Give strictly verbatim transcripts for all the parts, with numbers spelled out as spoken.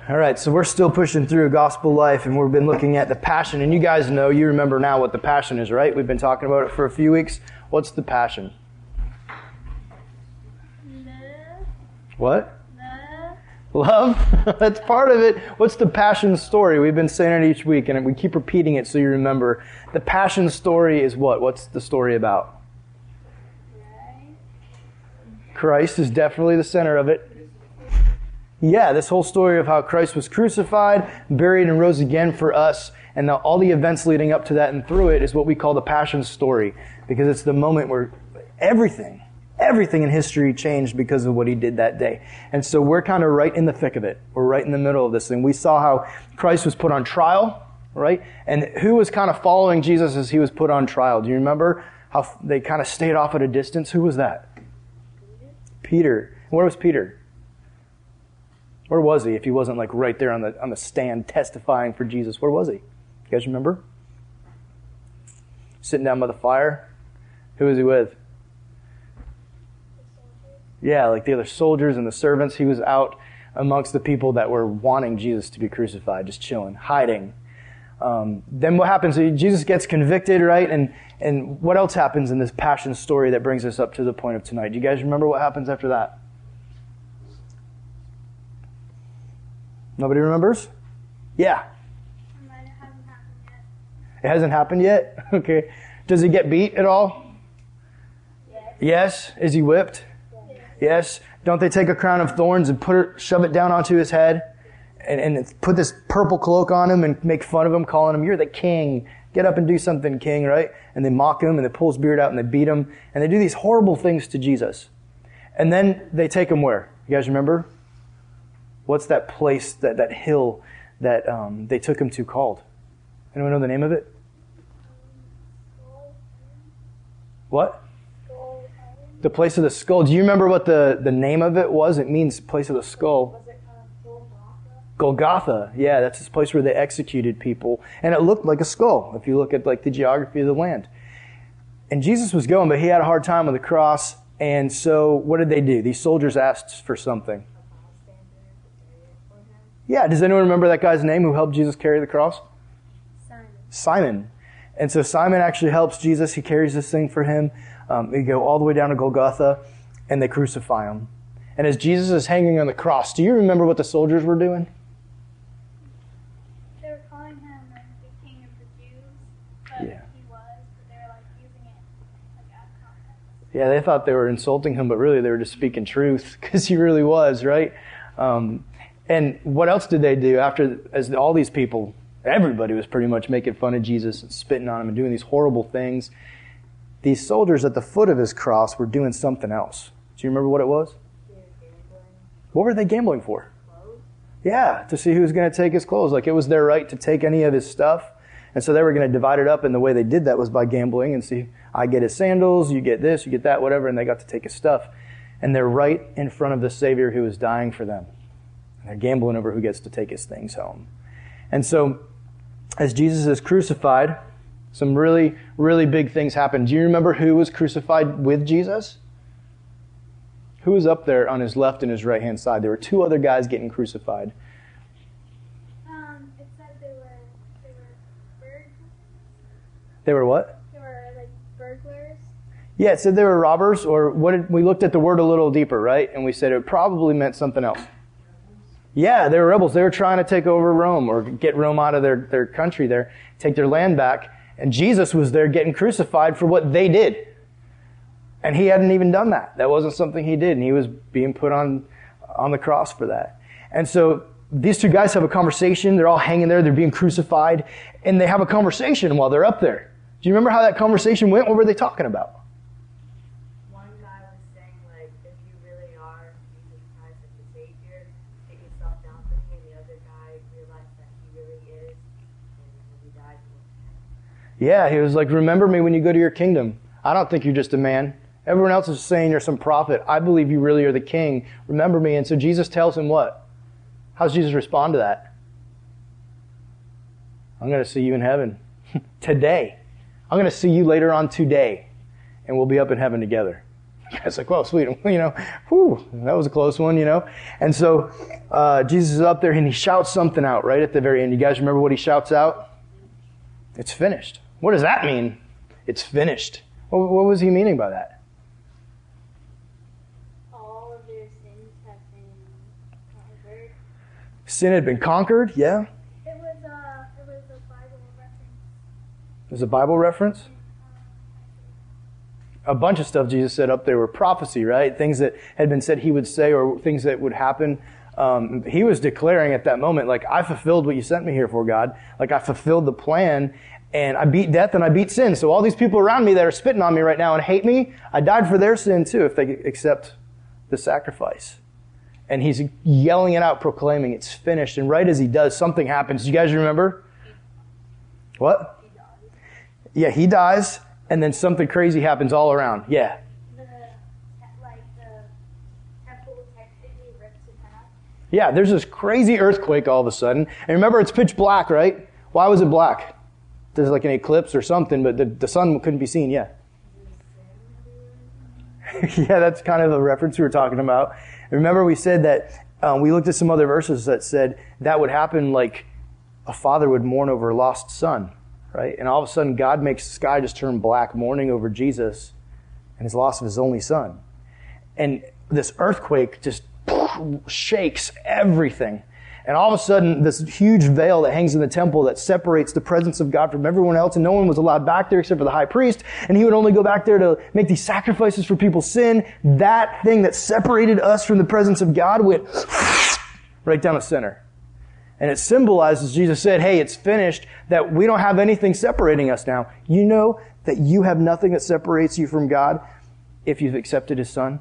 All right, so we're still pushing through Gospel Life, and we've been looking at the Passion. And you guys know, you remember now what the Passion is, right? We've been talking about it for a few weeks. What's the Passion? Love. What? Love. Love? That's part of it. What's the Passion story? We've been saying it each week, and we keep repeating it so you remember. The Passion story is what? What's the story about? Right. Christ is definitely the center of it. Yeah, this whole story of how Christ was crucified, buried, and rose again for us, and the, all the events leading up to that and through it is what we call the Passion story, because it's the moment where everything, everything in history changed because of what he did that day. And so we're kind of right in the thick of it. We're right in the middle of this thing. We saw how Christ was put on trial, right? And who was kind of following Jesus as he was put on trial? Do you remember how they kind of stayed off at a distance? Who was that? Peter. Where was Peter? Where was he if he wasn't like right there on the on the stand testifying for Jesus? Where was he? You guys remember? Sitting down by the fire? Who was he with? Yeah, like the other soldiers and the servants. He was out amongst the people that were wanting Jesus to be crucified, just chilling, hiding. Um, then what happens? Jesus gets convicted, right? And and what else happens in this Passion story that brings us up to the point of tonight? Do you guys remember what happens after that? Nobody remembers? Yeah. It hasn't happened yet. It hasn't happened yet? Okay. Does he get beat at all? Yes. Yes. Is he whipped? Yes. Yes. Don't they take a crown of thorns and put it, shove it down onto his head and, and put this purple cloak on him and make fun of him, calling him, "You're the king. Get up and do something, king," right? And they mock him and they pull his beard out and they beat him and they do these horrible things to Jesus. And then they take him where? You guys remember? What's that place, that, that hill that um, they took him to called? Anyone know the name of it? What? The place of the skull. Do you remember what the, the name of it was? It means place of the skull. Was it uh, Golgotha? Golgotha. Yeah, that's this place where they executed people. And it looked like a skull, if you look at like the geography of the land. And Jesus was going, but he had a hard time with the cross. And so what did they do? These soldiers asked for something. Yeah, does anyone remember that guy's name who helped Jesus carry the cross? Simon. Simon. And so Simon actually helps Jesus. He carries this thing for him. Um, they go all the way down to Golgotha, and they crucify him. And as Jesus is hanging on the cross, do you remember what the soldiers were doing? They were calling him like, the king of the Jews, but Yeah. he was, but they were like using it like out of context. Yeah, they thought they were insulting him, but really they were just speaking truth, because he really was, right? Um, and what else did they do after, as all these people, everybody was pretty much making fun of Jesus and spitting on him and doing these horrible things. These soldiers at the foot of his cross were doing something else. Do you remember what it was? What were they gambling for? Clothes? Yeah, to see who was going to take his clothes. Like it was their right to take any of his stuff. And so they were going to divide it up, and the way they did that was by gambling and see, I get his sandals, you get this, you get that, whatever, and they got to take his stuff. And they're right in front of the Savior who is dying for them. And they're gambling over who gets to take his things home. And so as Jesus is crucified, some really, really big things happen. Do you remember who was crucified with Jesus? Who was up there on his left and his right-hand side? There were two other guys getting crucified. Um, it said they were, they were burglars. They were what? They were like burglars. Yeah, it said they were robbers, or what did, we looked at the word a little deeper, right? And we said it probably meant something else. Yeah, they were rebels. They were trying to take over Rome or get Rome out of their, their country there, take their land back. And Jesus was there getting crucified for what they did. And he hadn't even done that. That wasn't something he did. And he was being put on, on the cross for that. And so these two guys have a conversation. They're all hanging there. They're being crucified. And they have a conversation while they're up there. Do you remember how that conversation went? What were they talking about? One guy was saying, like, if you really are Jesus Christ as the Savior, take yourself down from me. And the other guy realized that he really is. And when he died, he went to heaven. Yeah, he was like, remember me when you go to your kingdom. I don't think you're just a man. Everyone else is saying you're some prophet. I believe you really are the king. Remember me. And so Jesus tells him what? How does Jesus respond to that? I'm going to see you in heaven today. I'm going to see you later on today. And we'll be up in heaven together. It's like, well, sweet, you know, whew, that was a close one, you know. And so uh, Jesus is up there and he shouts something out right at the very end. You guys remember what he shouts out? It's finished. What does that mean? It's finished. What, what was he meaning by that? All of their sins have been conquered. Sin had been conquered, yeah. It was a, it was a Bible reference. It was a Bible reference. A bunch of stuff Jesus said up there were prophecy, right? Things that had been said he would say or things that would happen. Um, he was declaring at that moment, like, I fulfilled what you sent me here for, God. Like, I fulfilled the plan, and I beat death and I beat sin. So all these people around me that are spitting on me right now and hate me, I died for their sin too if they accept the sacrifice. And he's yelling it out, proclaiming it's finished. And right as he does, something happens. You guys remember? What? He died. Yeah, he dies. And then something crazy happens all around. Yeah. The, like, the temple technically rips in half. Yeah, there's this crazy earthquake all of a sudden. And remember, it's pitch black, right? Why was it black? There's like an eclipse or something, but the, the sun couldn't be seen. Yeah. Yeah, that's kind of a reference we were talking about. Remember, we said that um, we looked at some other verses that said that would happen like a father would mourn over a lost son. Right? And all of a sudden, God makes the sky just turn black, mourning over Jesus and his loss of his only son. And this earthquake just shakes everything. And all of a sudden, this huge veil that hangs in the temple that separates the presence of God from everyone else, and no one was allowed back there except for the high priest, and he would only go back there to make these sacrifices for people's sin. That thing that separated us from the presence of God went right down the center. And it symbolizes, Jesus said, hey, it's finished, that we don't have anything separating us now. You know that you have nothing that separates you from God if you've accepted his son?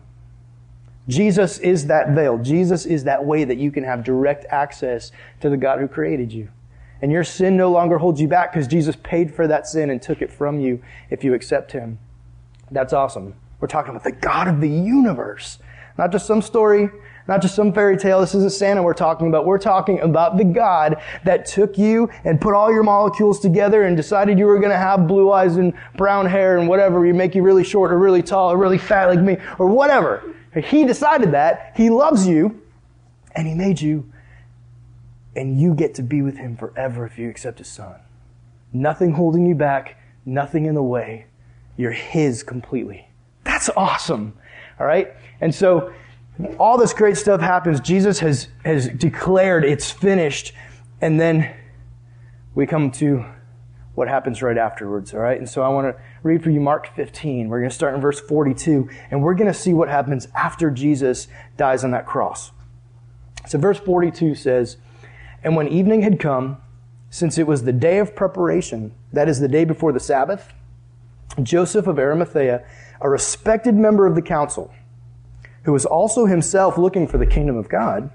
Jesus is that veil. Jesus is that way that you can have direct access to the God who created you. And your sin no longer holds you back because Jesus paid for that sin and took it from you if you accept him. That's awesome. We're talking about the God of the universe. Not just some story, not just some fairy tale. This isn't Santa we're talking about. We're talking about the God that took you and put all your molecules together and decided you were going to have blue eyes and brown hair and whatever. You make you really short or really tall or really fat like me or whatever. He decided that. He loves you and he made you, and you get to be with him forever if you accept his son. Nothing holding you back, nothing in the way. You're his completely. That's awesome. All right? And so all this great stuff happens. Jesus has, has declared it's finished. And then we come to what happens right afterwards. All right? And so I want to read for you Mark fifteen. We're going to start in verse forty-two. And we're going to see what happens after Jesus dies on that cross. So verse forty-two says, "And when evening had come, since it was the day of preparation, that is the day before the Sabbath, Joseph of Arimathea, a respected member of the council, who was also himself looking for the kingdom of God,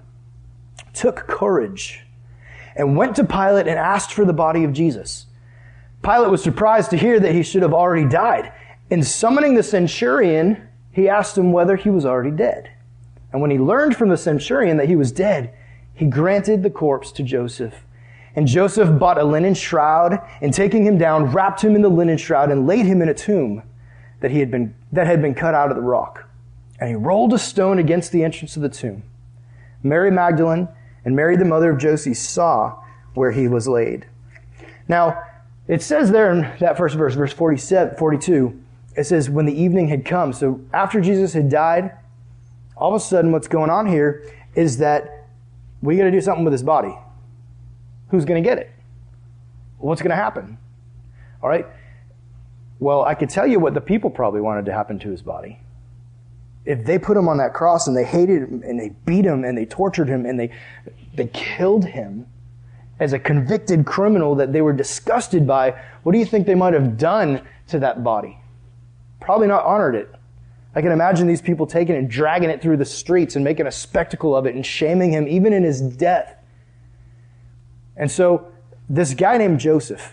took courage and went to Pilate and asked for the body of Jesus. Pilate was surprised to hear that he should have already died. And summoning the centurion, he asked him whether he was already dead. And when he learned from the centurion that he was dead, he granted the corpse to Joseph. And Joseph bought a linen shroud, and taking him down, wrapped him in the linen shroud and laid him in a tomb that he had been that had been cut out of the rock. And he rolled a stone against the entrance of the tomb. Mary Magdalene and Mary the mother of Joseph saw where he was laid." Now, it says there in that first verse, verse forty-seven, forty-two, it says, when the evening had come. So after Jesus had died, all of a sudden what's going on here is that we got to do something with his body. Who's going to get it? What's going to happen? All right. Well, I could tell you what the people probably wanted to happen to his body. If they put him on that cross and they hated him and they beat him and they tortured him and they they killed him as a convicted criminal that they were disgusted by, what do you think they might have done to that body? Probably not honored it. I can imagine these people taking it and dragging it through the streets and making a spectacle of it and shaming him even in his death. And so this guy named Joseph,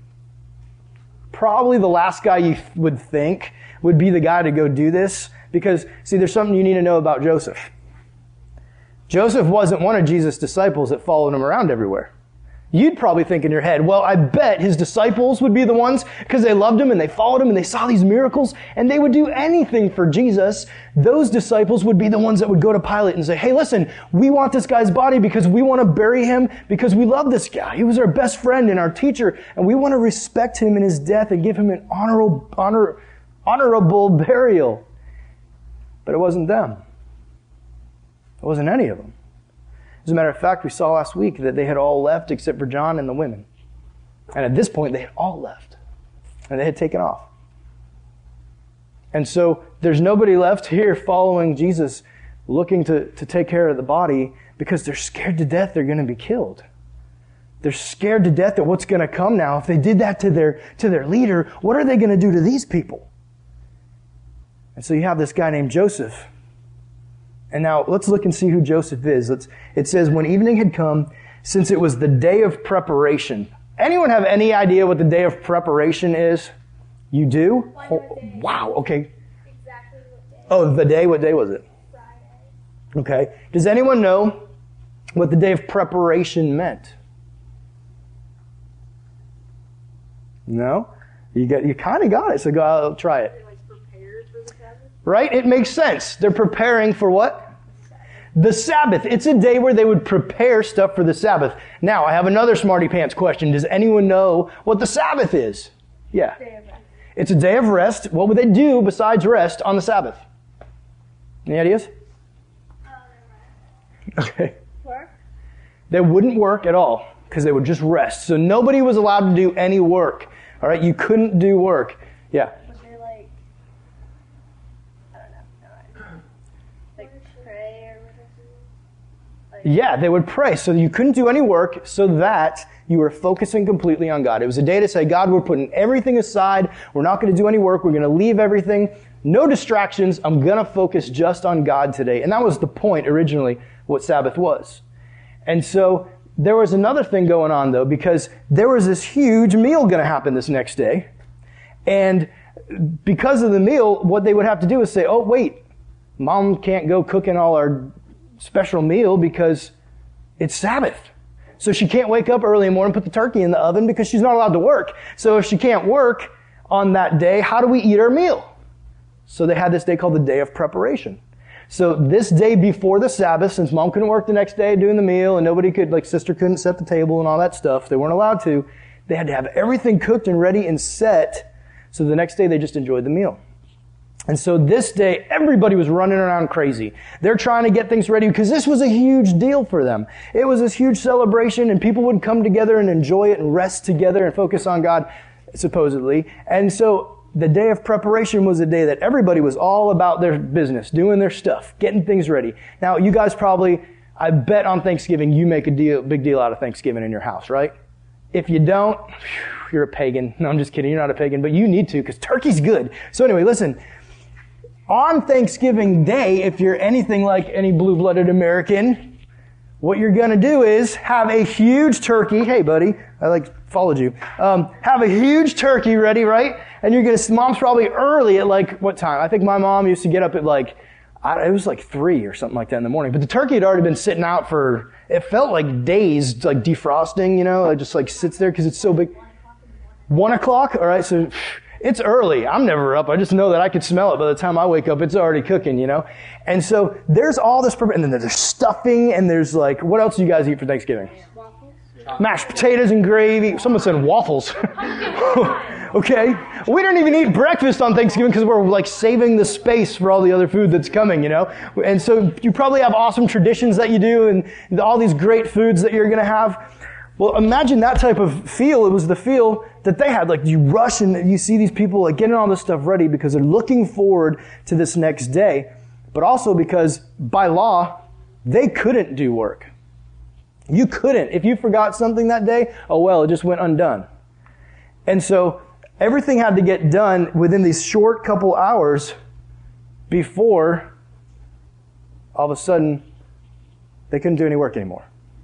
probably the last guy you would think would be the guy to go do this, because, see, there's something you need to know about Joseph. Joseph wasn't one of Jesus' disciples that followed him around everywhere. You'd probably think in your head, well, I bet his disciples would be the ones because they loved him and they followed him and they saw these miracles and they would do anything for Jesus. Those disciples would be the ones that would go to Pilate and say, hey, listen, we want this guy's body because we want to bury him because we love this guy. He was our best friend and our teacher, and we want to respect him in his death and give him an honorable, honor, honorable burial. But it wasn't them. It wasn't any of them. As a matter of fact, we saw last week that they had all left except for John and the women. And at this point, they had all left. And they had taken off. And so there's nobody left here following Jesus, looking to, to take care of the body because they're scared to death they're going to be killed. They're scared to death at what's going to come now. If they did that to their, to their leader, what are they going to do to these people? And so you have this guy named Joseph. And now let's look and see who Joseph is. Let's, it says, when evening had come, since it was the day of preparation. Anyone have any idea what the day of preparation is? You do? Oh, wow, okay. Exactly what day? Oh, the day? What day was it? Friday. Okay. Does anyone know what the day of preparation meant? No? You got, you kind of got it, so go out, try it. Right? It makes sense. They're preparing for what? The Sabbath. It's a day where they would prepare stuff for the Sabbath. Now, I have another smarty pants question. Does anyone know what the Sabbath is? Yeah. It's a day of rest. What would they do besides rest on the Sabbath? Any ideas? Okay. Work? They wouldn't work at all because they would just rest. So nobody was allowed to do any work. All right? You couldn't do work. Yeah. Yeah, they would pray. So you couldn't do any work so that you were focusing completely on God. It was a day to say, God, we're putting everything aside. We're not going to do any work. We're going to leave everything. No distractions. I'm going to focus just on God today. And that was the point originally, what Sabbath was. And so there was another thing going on, though, because there was this huge meal going to happen this next day. And because of the meal, what they would have to do is say, oh, wait, Mom can't go cooking all our special meal because it's Sabbath. So she can't wake up early in the morning and put the turkey in the oven because she's not allowed to work. So if she can't work on that day, how do we eat our meal? So they had this day called the day of preparation. So this day before the Sabbath, since Mom couldn't work the next day doing the meal and nobody could, like sister couldn't set the table and all that stuff, they weren't allowed to, they had to have everything cooked and ready and set. So the next day they just enjoyed the meal. And so this day, everybody was running around crazy. They're trying to get things ready because this was a huge deal for them. It was this huge celebration and people would come together and enjoy it and rest together and focus on God, supposedly. And so the day of preparation was a day that everybody was all about their business, doing their stuff, getting things ready. Now, you guys probably, I bet on Thanksgiving, you make a deal, big deal out of Thanksgiving in your house, right? If you don't, you're a pagan. No, I'm just kidding. You're not a pagan, but you need to because turkey's good. So anyway, listen. On Thanksgiving Day, if you're anything like any blue-blooded American, what you're going to do is have a huge turkey. Hey, buddy, I like followed you. Um, have a huge turkey ready, right? And you're going to, Mom's probably early at like, what time? I think my mom used to get up at like, I, it was like three or something like that in the morning. But the turkey had already been sitting out for, it felt like days, like defrosting, you know, it just like sits there because it's so big. One o'clock? All right, so it's early. I'm never up. I just know that I could smell it by the time I wake up. It's already cooking, you know? And so there's all this, and then there's stuffing, and there's like, what else do you guys eat for Thanksgiving? Waffles. Mashed potatoes and gravy. Someone said waffles. Okay. We don't even eat breakfast on Thanksgiving because we're like saving the space for all the other food that's coming, you know? And so you probably have awesome traditions that you do and all these great foods that you're going to have. Well, imagine that type of feel. It was the feel that they had. Like you rush and you see these people like getting all this stuff ready because they're looking forward to this next day, but also because by law, they couldn't do work. You couldn't. If you forgot something that day, oh well, it just went undone. And so everything had to get done within these short couple hours before all of a sudden they couldn't do any work anymore.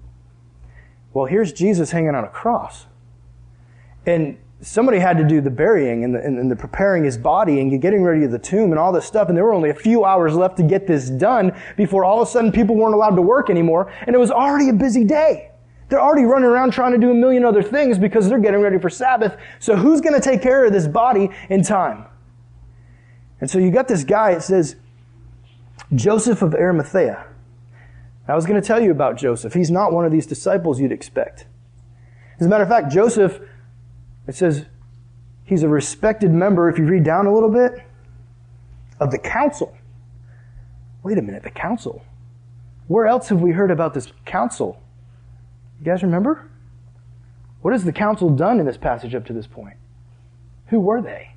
Well, here's Jesus hanging on a cross. And somebody had to do the burying and the, and the preparing his body and getting ready to the tomb and all this stuff. And there were only a few hours left to get this done before all of a sudden people weren't allowed to work anymore. And it was already a busy day. They're already running around trying to do a million other things because they're getting ready for Sabbath. So who's going to take care of this body in time? And so you got this guy, it says, Joseph of Arimathea. I was going to tell you about Joseph. He's not one of these disciples you'd expect. As a matter of fact, Joseph, it says, he's a respected member, if you read down a little bit, of the council. Wait a minute, the council? Where else have we heard about this council? You guys remember? What has the council done in this passage up to this point? Who were they?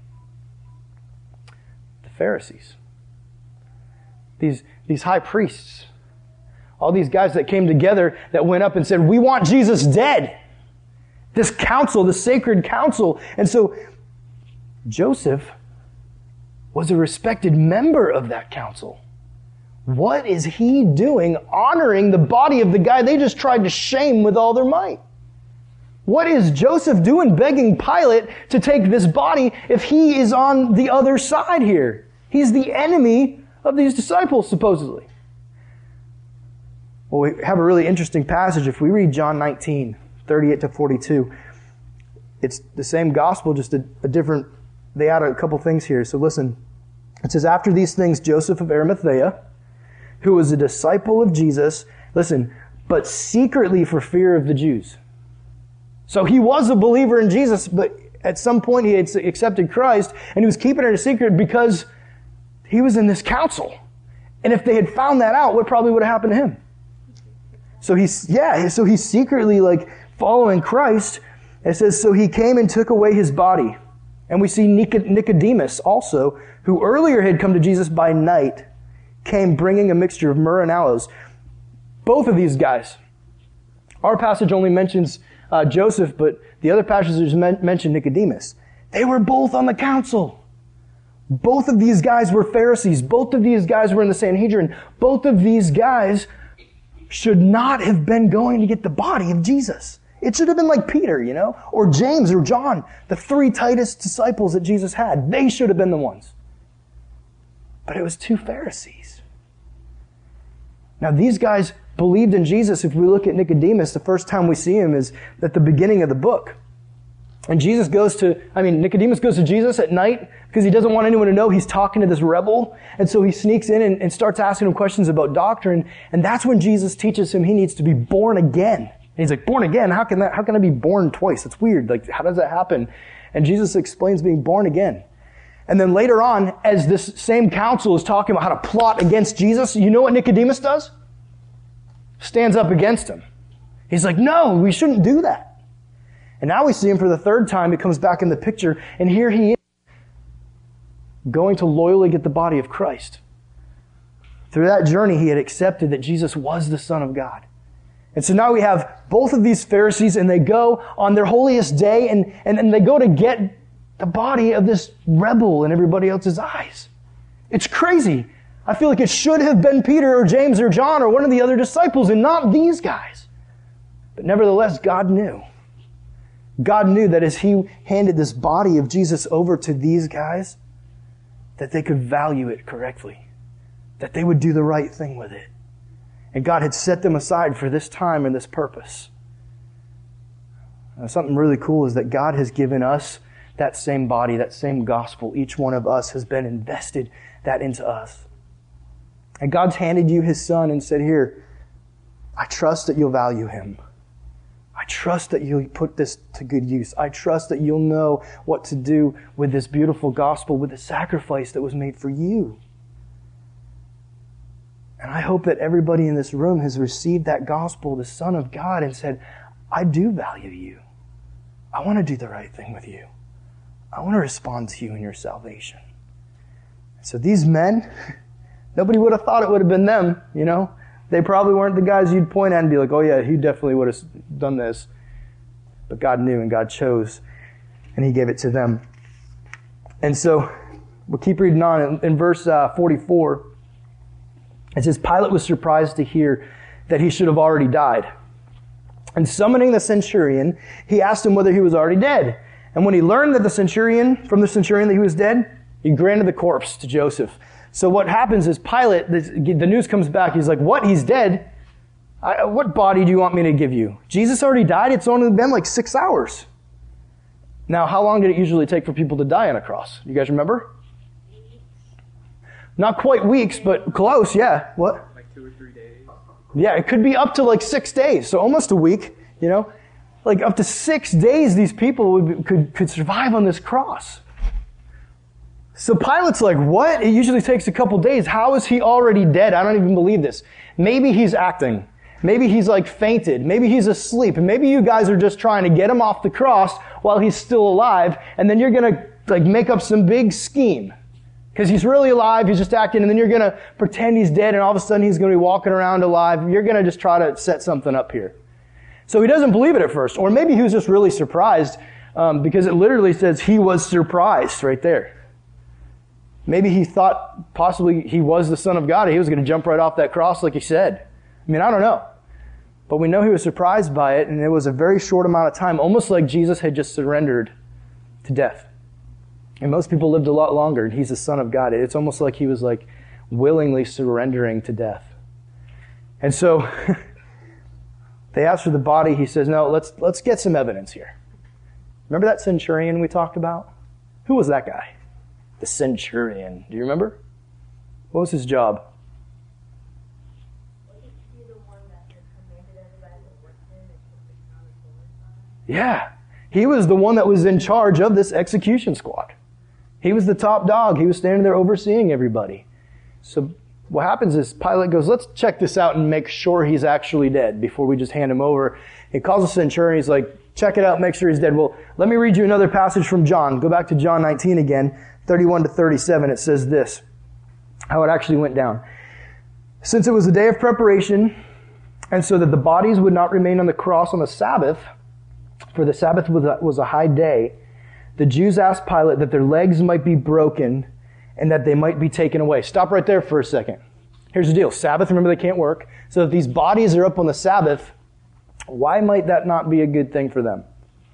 The Pharisees. These, these high priests. All these guys that came together that went up and said, we want Jesus dead. This council, the sacred council. And so Joseph was a respected member of that council. What is he doing honoring the body of the guy they just tried to shame with all their might? What is Joseph doing begging Pilate to take this body if he is on the other side here? He's the enemy of these disciples, supposedly. Well, we have a really interesting passage. If we read John nineteen, thirty-eight to forty-two, it's the same gospel, just a, a different, they add a couple things here. So listen, it says, after these things, Joseph of Arimathea, who was a disciple of Jesus, listen, but secretly for fear of the Jews. So he was a believer in Jesus, but at some point he had accepted Christ, and he was keeping it a secret because he was in this council. And if they had found that out, what probably would have happened to him? So he's, yeah, so he's secretly like following Christ. It says, so he came and took away his body. And we see Nicodemus also, who earlier had come to Jesus by night, came bringing a mixture of myrrh and aloes. Both of these guys. Our passage only mentions uh, Joseph, but the other passages men- mention Nicodemus. They were both on the council. Both of these guys were Pharisees. Both of these guys were in the Sanhedrin. Both of these guys should not have been going to get the body of Jesus. It should have been like Peter, you know, or James or John, the three tightest disciples that Jesus had. They should have been the ones. But it was two Pharisees. Now, these guys believed in Jesus. If we look at Nicodemus, the first time we see him is at the beginning of the book. And Jesus goes to, I mean, Nicodemus goes to Jesus at night because he doesn't want anyone to know he's talking to this rebel. And so he sneaks in and, and starts asking him questions about doctrine. And that's when Jesus teaches him he needs to be born again. And he's like, born again? How can that, how can I be born twice? That's weird. Like, how does that happen? And Jesus explains being born again. And then later on, as this same council is talking about how to plot against Jesus, you know what Nicodemus does? Stands up against him. He's like, no, we shouldn't do that. And now we see him for the third time. He comes back in the picture, and here he is going to loyally get the body of Christ. Through that journey, he had accepted that Jesus was the Son of God. And so now we have both of these Pharisees, and they go on their holiest day, and, and, and they go to get the body of this rebel in everybody else's eyes. It's crazy. I feel like it should have been Peter or James or John or one of the other disciples and not these guys. But nevertheless, God knew. God knew that as he handed this body of Jesus over to these guys, that they could value it correctly, that they would do the right thing with it. And God had set them aside for this time and this purpose. Now, something really cool is that God has given us that same body, that same gospel. Each one of us has been invested that into us. And God's handed you his Son and said, here, I trust that you'll value him. I trust that you'll put this to good use. I trust that you'll know what to do with this beautiful gospel, with the sacrifice that was made for you. And I hope that everybody in this room has received that gospel, the Son of God, and said, I do value you. I want to do the right thing with you. I want to respond to you in your salvation. So these men, nobody would have thought it would have been them, you know. They probably weren't the guys you'd point at and be like, oh yeah, he definitely would have done this. But God knew and God chose, and he gave it to them. And so we'll keep reading on. In, in verse uh, forty-four, it says, Pilate was surprised to hear that he should have already died. And summoning the centurion, he asked him whether he was already dead. And when he learned that the centurion, from the centurion that he was dead, he granted the corpse to Joseph. So what happens is Pilate, the news comes back, he's like, what? He's dead? I, what body do you want me to give you? Jesus already died. It's only been like six hours. Now, how long did it usually take for people to die on a cross? You guys remember? Not quite weeks, but close, yeah. What? Like two or three days. Yeah, it could be up to like six days, so almost a week, you know? Like up to six days these people would be, could, could survive on this cross. So Pilate's like, what? It usually takes a couple days. How is he already dead? I don't even believe this. Maybe he's acting. Maybe he's like fainted. Maybe he's asleep. And maybe you guys are just trying to get him off the cross while he's still alive. And then you're going to like make up some big scheme. Because he's really alive, he's just acting, and then you're going to pretend he's dead, and all of a sudden he's going to be walking around alive. You're going to just try to set something up here. So he doesn't believe it at first. Or maybe he was just really surprised, um, because it literally says he was surprised right there. Maybe he thought possibly he was the Son of God, and he was going to jump right off that cross like he said. I mean, I don't know. But we know he was surprised by it, and it was a very short amount of time, almost like Jesus had just surrendered to death. And most people lived a lot longer, and he's the Son of God. It's almost like he was like willingly surrendering to death. And so they asked for the body. He says, no, let's let's get some evidence here. Remember that centurion we talked about? Who was that guy? The centurion. Do you remember? What was his job? Wasn't he the one that had commanded everybody to work him and put the crown of thorns on him? Yeah. He was the one that was in charge of this execution squad. He was the top dog. He was standing there overseeing everybody. So what happens is Pilate goes, let's check this out and make sure he's actually dead before we just hand him over. He calls the centurion. He's like, check it out, make sure he's dead. Well, let me read you another passage from John. Go back to John nineteen again, thirty-one to thirty-seven. It says this, how it actually went down. Since it was the day of preparation, and so that the bodies would not remain on the cross on the Sabbath, for the Sabbath was a, was a high day, the Jews asked Pilate that their legs might be broken and that they might be taken away. Stop right there for a second. Here's the deal. Sabbath, remember, they can't work. So if these bodies are up on the Sabbath, why might that not be a good thing for them?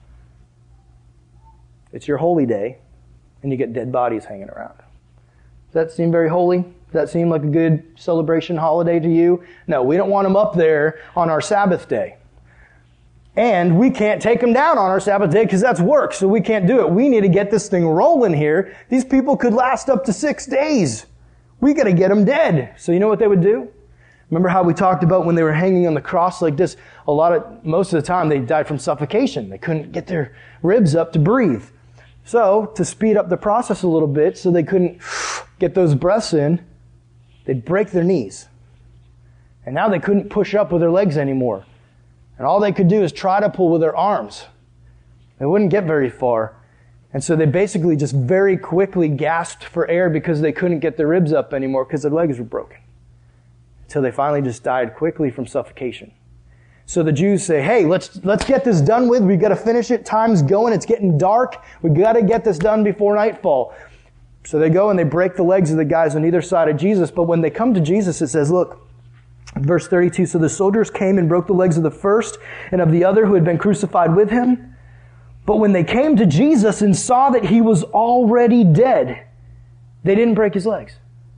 It's your holy day, and you get dead bodies hanging around. Does that seem very holy? Does that seem like a good celebration holiday to you? No, we don't want them up there on our Sabbath day. And we can't take them down on our Sabbath day because that's work, so we can't do it. We need to get this thing rolling here. These people could last up to six days. We got to get them dead. So you know what they would do? Remember how we talked about when they were hanging on the cross like this? A lot of, most of the time they died from suffocation. They couldn't get their ribs up to breathe. So to speed up the process a little bit so they couldn't get those breaths in, they'd break their knees. And now they couldn't push up with their legs anymore. And all they could do is try to pull with their arms. They wouldn't get very far. And so they basically just very quickly gasped for air because they couldn't get their ribs up anymore because their legs were broken. Until they finally just died quickly from suffocation. So the Jews say, hey, let's let's get this done with. We've got to finish it. Time's going. It's getting dark. We've got to get this done before nightfall. So they go and they break the legs of the guys on either side of Jesus. But when they come to Jesus, it says, look, verse thirty-two, so the soldiers came and broke the legs of the first and of the other who had been crucified with him. But when they came to Jesus and saw that he was already dead, they didn't break his legs.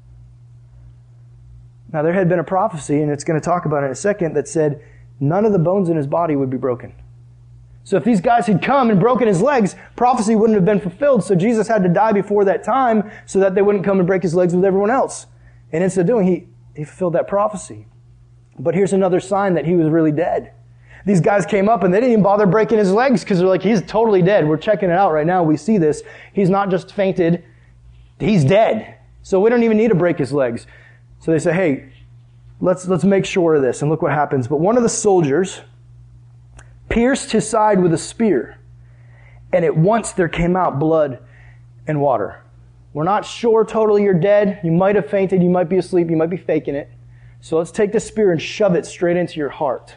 Now there had been a prophecy, and it's going to talk about it in a second, that said none of the bones in his body would be broken. So if these guys had come and broken his legs, prophecy wouldn't have been fulfilled. So Jesus had to die before that time so that they wouldn't come and break his legs with everyone else. And instead of doing, he, he fulfilled that prophecy. But here's another sign that he was really dead. These guys came up and they didn't even bother breaking his legs because they're like, he's totally dead. We're checking it out right now. We see this. He's not just fainted. He's dead. So we don't even need to break his legs. So they say, hey, let's, let's make sure of this. And look what happens. But one of the soldiers pierced his side with a spear, and at once there came out blood and water. We're not sure totally you're dead. You might have fainted. You might be asleep. You might be faking it. So let's take the spear and shove it straight into your heart.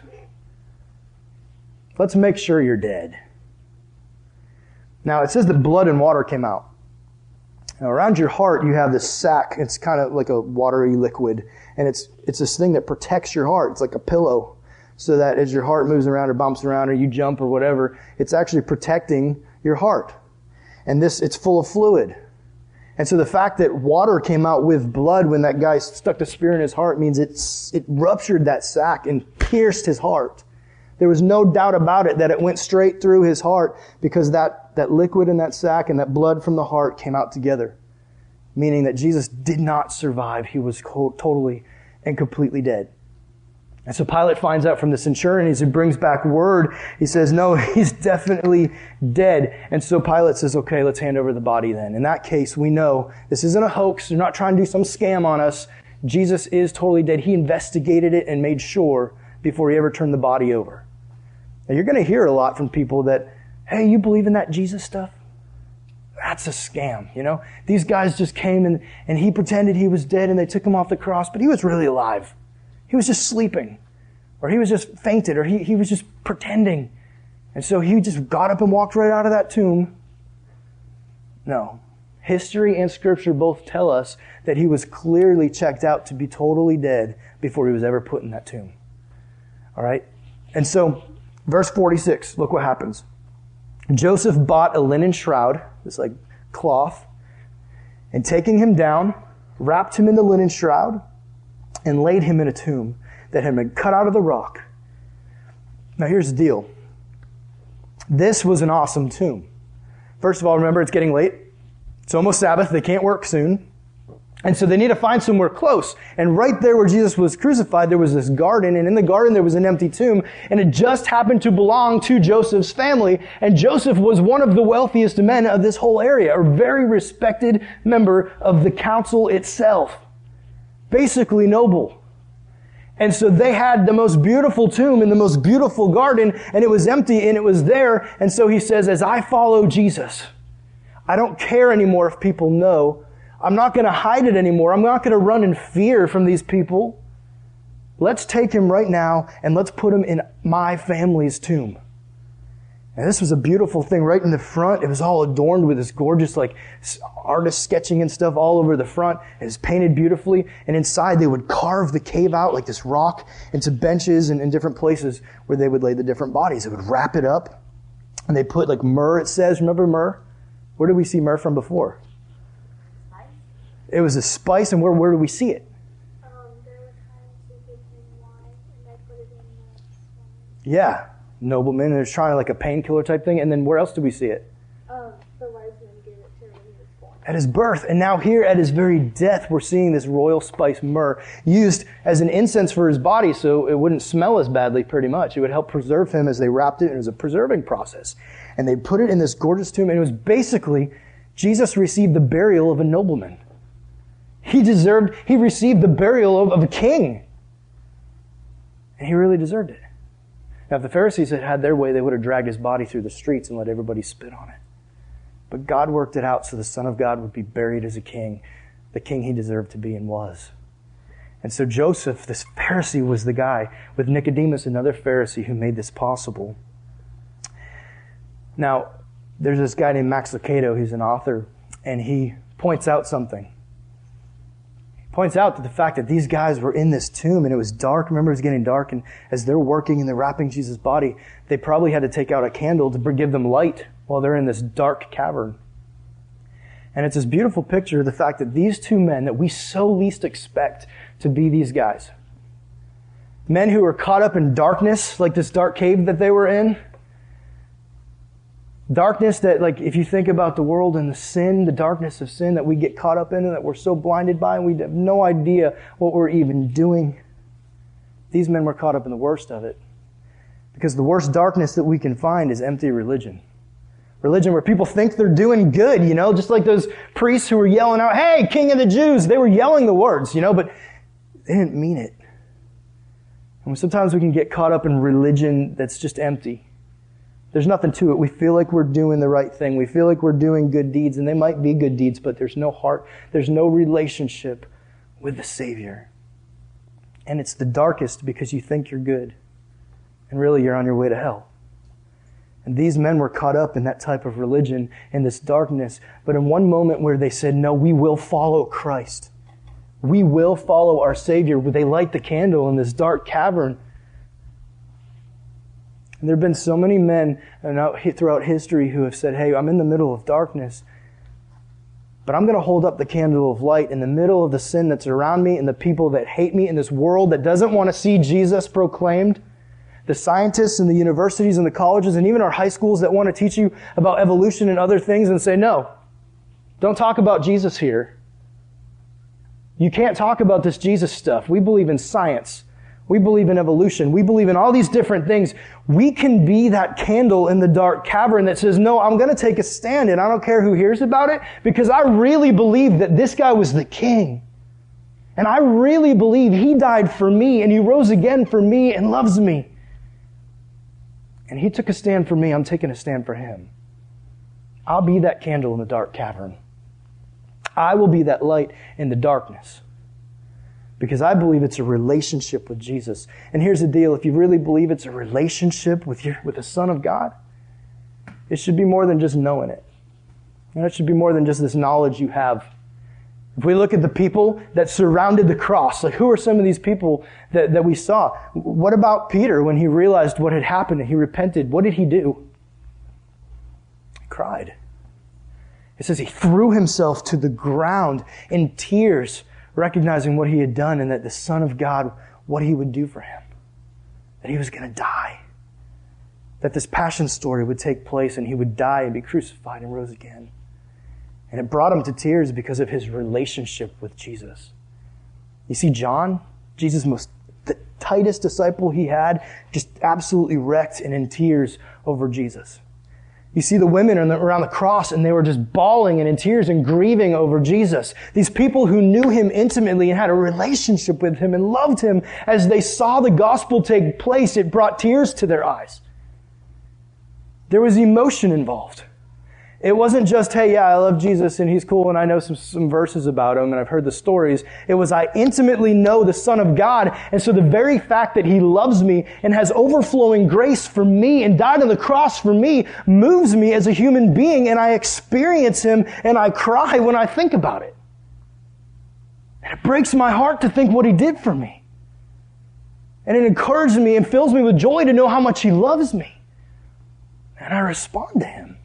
Let's make sure you're dead. Now, it says that blood and water came out. Now, around your heart, you have this sac. It's kind of like a watery liquid. And it's it's this thing that protects your heart. It's like a pillow. So that as your heart moves around or bumps around or you jump or whatever, it's actually protecting your heart. And this, it's full of fluid. And so the fact that water came out with blood when that guy stuck the spear in his heart means it's, it ruptured that sac and pierced his heart. There was no doubt about it that it went straight through his heart because that, that liquid in that sac and that blood from the heart came out together. Meaning that Jesus did not survive. He was totally and completely dead. And so Pilate finds out from the centurion as he brings back word. He says, no, he's definitely dead. And so Pilate says, okay, let's hand over the body then. In that case, we know this isn't a hoax. They're not trying to do some scam on us. Jesus is totally dead. He investigated it and made sure before he ever turned the body over. Now you're going to hear a lot from people that, hey, you believe in that Jesus stuff? That's a scam, you know? These guys just came and, and he pretended he was dead and they took him off the cross, but he was really alive. He was just sleeping, or he was just fainted, or he, he was just pretending. And so he just got up and walked right out of that tomb. No. History and Scripture both tell us that he was clearly checked out to be totally dead before he was ever put in that tomb. All right? And so, verse forty-six, look what happens. Joseph bought a linen shroud, this like cloth, and taking him down, wrapped him in the linen shroud, and laid him in a tomb that had been cut out of the rock. Now here's the deal. This was an awesome tomb. First of all, remember, it's getting late. It's almost Sabbath. They can't work soon. And so they need to find somewhere close. And right there where Jesus was crucified, there was this garden. And in the garden, there was an empty tomb. And it just happened to belong to Joseph's family. And Joseph was one of the wealthiest men of this whole area, a very respected member of the council itself. Basically noble. And so they had the most beautiful tomb in the most beautiful garden, and it was empty and it was there. And so he says, as I follow Jesus, I don't care anymore if people know. I'm not going to hide it anymore. I'm not going to run in fear from these people. Let's take him right now and let's put him in my family's tomb. And this was a beautiful thing right in the front. It was all adorned with this gorgeous, like, artist sketching and stuff all over the front. It was painted beautifully. And inside they would carve the cave out, like this rock, into benches and in different places where they would lay the different bodies. They would wrap it up. And they put, like, myrrh, it says. Remember myrrh? Where did we see myrrh from before? Spice? It was a spice, and where, where do we see it? Um, there were times they gave me wine and I put it in the wine. Yeah. Nobleman, and they're trying like a painkiller type thing. And then where else do we see it? Um, the wise men gave it to him when he was born. At his birth. And now here at his very death, we're seeing this royal spice myrrh used as an incense for his body so it wouldn't smell as badly pretty much. It would help preserve him as they wrapped it. It was a preserving process. And they put it in this gorgeous tomb. And it was basically, Jesus received the burial of a nobleman. He deserved, he received the burial of, of a king. And he really deserved it. Now, if the Pharisees had had their way, they would have dragged his body through the streets and let everybody spit on it. But God worked it out so the Son of God would be buried as a king, the king he deserved to be and was. And so Joseph, this Pharisee, was the guy with Nicodemus, another Pharisee, who made this possible. Now, there's this guy named Max Lucado, he's an author, and he points out something. Points out that the fact that these guys were in this tomb and it was dark. Remember, it was getting dark, and as they're working and they're wrapping Jesus' body, they probably had to take out a candle to give them light while they're in this dark cavern. And it's this beautiful picture of the fact that these two men that we so least expect to be these guys, men who were caught up in darkness, like this dark cave that they were in, darkness that, like, if you think about the world and the sin, the darkness of sin that we get caught up in and that we're so blinded by, and we have no idea what we're even doing. These men were caught up in the worst of it. Because the worst darkness that we can find is empty religion. Religion where people think they're doing good, you know, just like those priests who were yelling out, "Hey, King of the Jews!" They were yelling the words, you know, but they didn't mean it. And sometimes we can get caught up in religion that's just empty. There's nothing to it. We feel like we're doing the right thing. We feel like we're doing good deeds, and they might be good deeds, but there's no heart. There's no relationship with the Savior. And it's the darkest because you think you're good, and really you're on your way to hell. And these men were caught up in that type of religion, in this darkness. But in one moment where they said, no, we will follow Christ. We will follow our Savior. They light the candle in this dark cavern. And there have been so many men throughout history who have said, hey, I'm in the middle of darkness. But I'm going to hold up the candle of light in the middle of the sin that's around me and the people that hate me in this world that doesn't want to see Jesus proclaimed. The scientists and the universities and the colleges and even our high schools that want to teach you about evolution and other things and say, no, don't talk about Jesus here. You can't talk about this Jesus stuff. We believe in science. We believe in evolution. We believe in all these different things. We can be that candle in the dark cavern that says, no, I'm going to take a stand and I don't care who hears about it because I really believe that this guy was the king. And I really believe he died for me and he rose again for me and loves me. And he took a stand for me. I'm taking a stand for him. I'll be that candle in the dark cavern. I will be that light in the darkness. Because I believe it's a relationship with Jesus. And here's the deal. If you really believe it's a relationship with your, with the Son of God, it should be more than just knowing it. You know, it should be more than just this knowledge you have. If we look at the people that surrounded the cross, like who are some of these people that, that we saw? What about Peter when he realized what had happened and he repented? What did he do? He cried. It says he threw himself to the ground in tears, recognizing what he had done and that the Son of God, what he would do for him. That he was going to die. That this passion story would take place and he would die and be crucified and rose again. And it brought him to tears because of his relationship with Jesus. You see, John, Jesus' most, the tightest disciple he had, just absolutely wrecked and in tears over Jesus. You see the women around the cross and they were just bawling and in tears and grieving over Jesus. These people who knew him intimately and had a relationship with him and loved him, as they saw the gospel take place, it brought tears to their eyes. There was emotion involved. It wasn't just, hey, yeah, I love Jesus and he's cool and I know some, some verses about him and I've heard the stories. It was, I intimately know the Son of God, and so the very fact that he loves me and has overflowing grace for me and died on the cross for me moves me as a human being, and I experience him and I cry when I think about it. And it breaks my heart to think what he did for me. And it encourages me and fills me with joy to know how much he loves me. And I respond to him.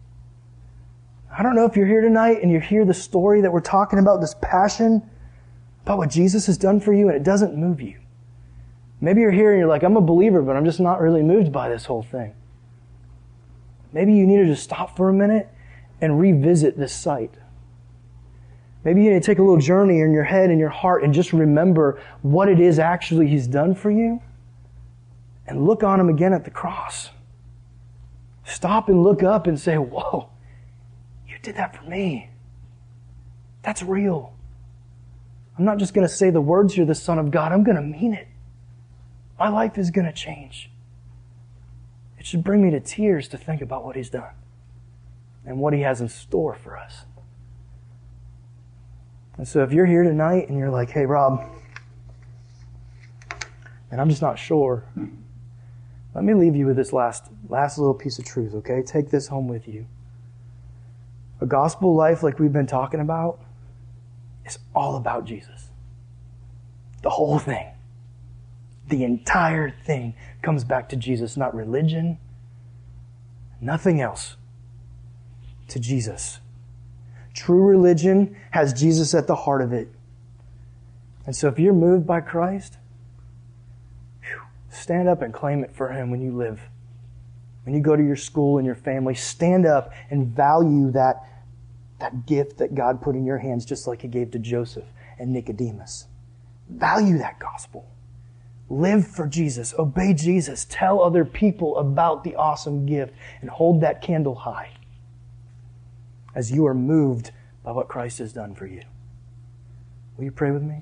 I don't know if you're here tonight and you hear the story that we're talking about, this passion about what Jesus has done for you, and it doesn't move you. Maybe you're here and you're like, I'm a believer, but I'm just not really moved by this whole thing. Maybe you need to just stop for a minute and revisit this site. Maybe you need to take a little journey in your head and your heart and just remember what it is actually he's done for you, and look on him again at the cross. Stop and look up and say, whoa, you did that for me. That's real. I'm not just going to say the words, you're the Son of God. I'm going to mean it. My life is going to change. It should bring me to tears to think about what he's done and what he has in store for us. And so if you're here tonight and you're like, hey, Rob, and I'm just not sure, let me leave you with this last, last little piece of truth, okay? Take this home with you. A gospel life like we've been talking about is all about Jesus. The whole thing. The entire thing comes back to Jesus, not religion, nothing else. To Jesus. True religion has Jesus at the heart of it. And so if you're moved by Christ, whew, stand up and claim it for him when you live. When you go to your school and your family, stand up and value that, that gift that God put in your hands, just like he gave to Joseph and Nicodemus. Value that gospel. Live for Jesus. Obey Jesus. Tell other people about the awesome gift and hold that candle high as you are moved by what Christ has done for you. Will you pray with me?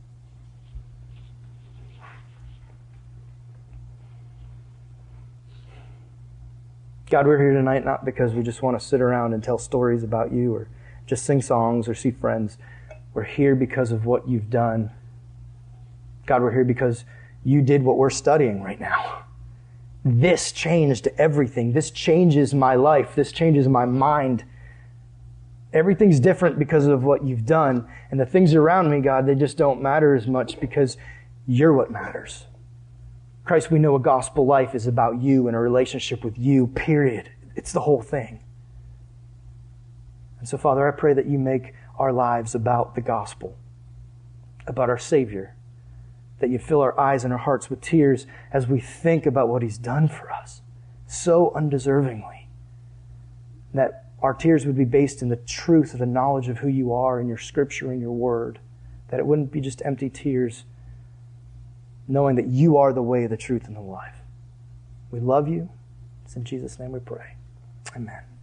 God, we're here tonight not because we just want to sit around and tell stories about you or just sing songs or see friends. We're here because of what you've done. God, we're here because you did what we're studying right now. This changed everything. This changes my life. This changes my mind. Everything's different because of what you've done. And the things around me, God, they just don't matter as much because you're what matters. Christ, we know a gospel life is about you and a relationship with you, period. It's the whole thing. And so, Father, I pray that you make our lives about the gospel, about our Savior, that you fill our eyes and our hearts with tears as we think about what he's done for us so undeservingly, that our tears would be based in the truth of the knowledge of who you are in your scripture and your word, that it wouldn't be just empty tears, knowing that you are the way, the truth, and the life. We love you. It's in Jesus' name we pray. Amen.